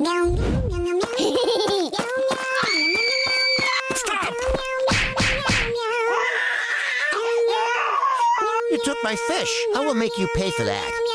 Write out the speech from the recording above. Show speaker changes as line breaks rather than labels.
Stop!
You took my fish. I will make you pay for that.